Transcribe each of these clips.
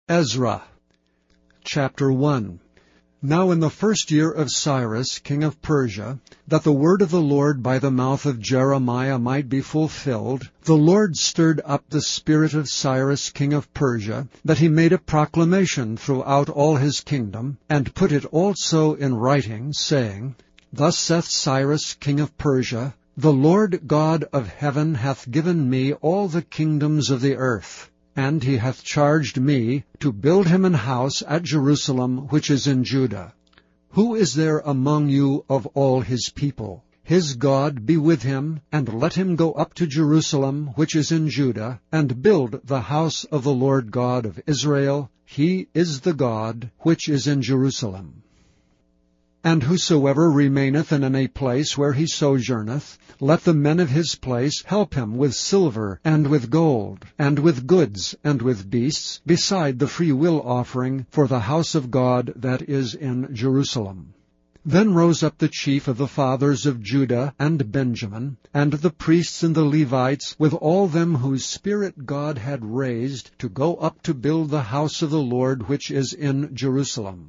Ezra chapter 1. Now in the first year of Cyrus, king of Persia, that the word of the Lord by the mouth of Jeremiah might be fulfilled, the Lord stirred up the spirit of Cyrus, king of Persia, that he made a proclamation throughout all his kingdom, and put it also in writing, saying, Thus saith Cyrus, king of Persia, The Lord God of heaven hath given me all the kingdoms of the earth. And he hath charged me to build him an house at Jerusalem, which is in Judah. Who is there among you of all his people? His God be with him, and let him go up to Jerusalem, which is in Judah, and build the house of the Lord God of Israel. He is the God which is in Jerusalem. And whosoever remaineth in any place where he sojourneth, let the men of his place help him with silver, and with gold, and with goods, and with beasts, beside the freewill offering for the house of God that is in Jerusalem. Then rose up the chief of the fathers of Judah and Benjamin, and the priests and the Levites, with all them whose spirit God had raised, to go up to build the house of the Lord which is in Jerusalem.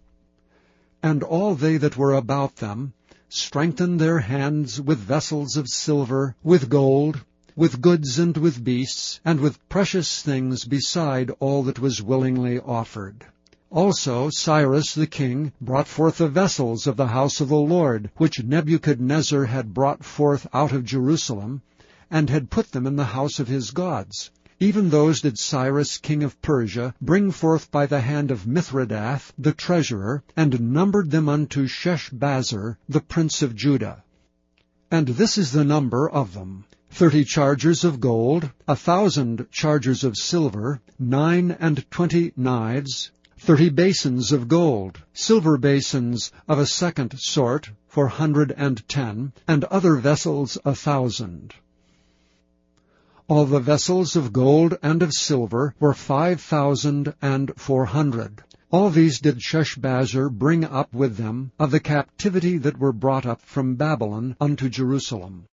And all they that were about them strengthened their hands with vessels of silver, with gold, with goods and with beasts, and with precious things beside all that was willingly offered. Also Cyrus the king brought forth the vessels of the house of the Lord, which Nebuchadnezzar had brought forth out of Jerusalem, and had put them in the house of his gods. Even those did Cyrus king of Persia bring forth by the hand of Mithredath the treasurer, and numbered them unto Sheshbazzar the prince of Judah. And this is the number of them: 30 chargers of gold, 1,000 chargers of silver, 29 knives, 30 basins of gold, silver basins of a second sort, 410, and other vessels 1,000. All the vessels of gold and of silver were 5,400. All these did Sheshbazzar bring up with them of the captivity that were brought up from Babylon unto Jerusalem.